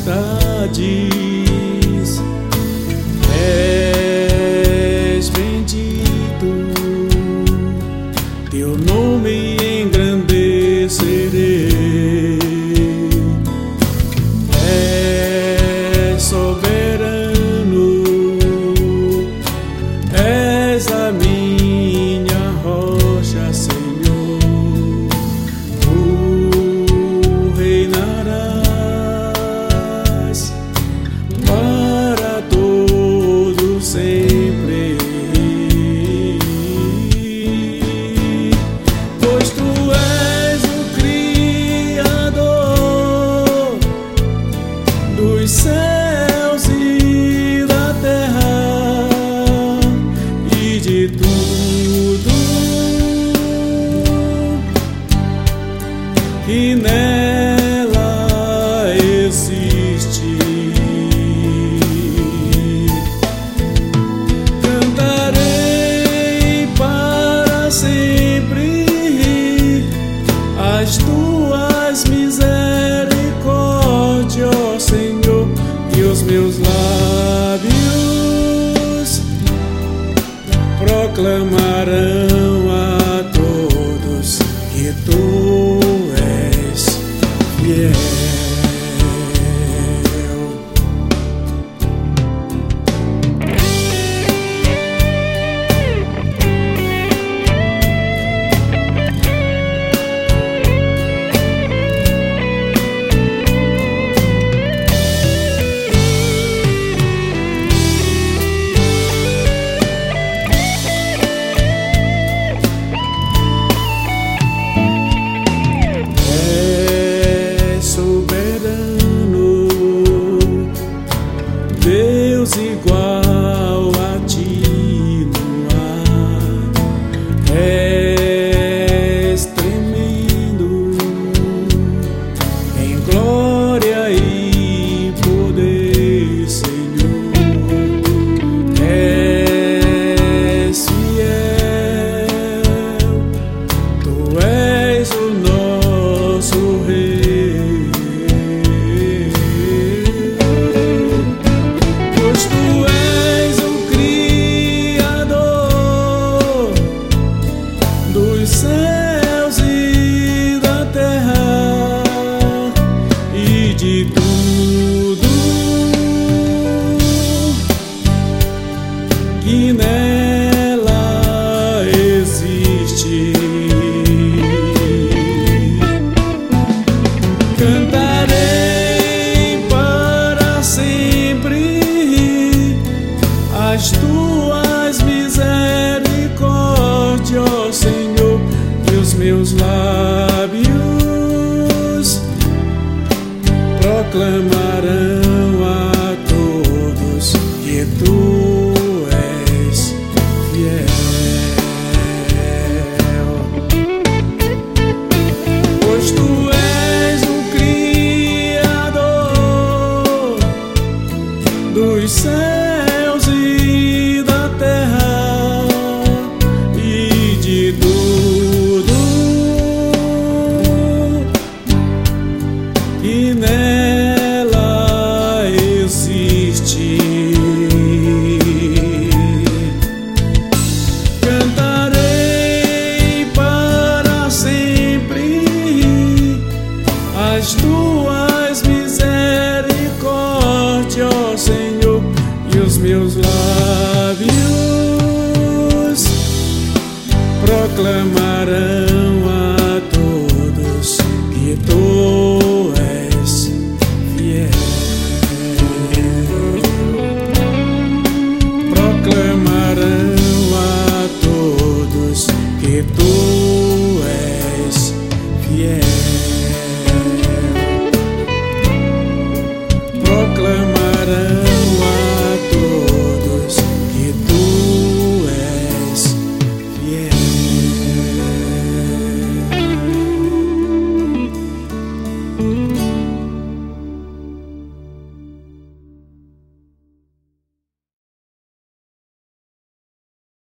majestades. És bendito, teu nome engrandecerei. És soberano, és a minha rocha, Senhor. Tu reinarás para todo sempre, pois tu és o Criador dos céus e da terra e de tudo que nela existe. Cantarei para sempre as tuas misericórdias, ó Senhor, e os meus lábios proclamarão a todos que tu és fiel. Deus igual a ti não há, és tremendo em glória e poder, Senhor. És fiel, tu és o nosso Rei. Tu és o Criador dos céus e da terra e de tudo que nela existe. Cantarei para sempre as tuas misericórdias, ó Senhor, e os meus lábios proclamarão a todos que tu és fiel, pois tu és o Criador dos céus e da terra e de tudo que nela existe. Cantarei para sempre as tuas misericórdias, ó Senhor, e os meus lábios proclamarão a todos que tu és fiel. Proclamarão a todos que tu és fiel.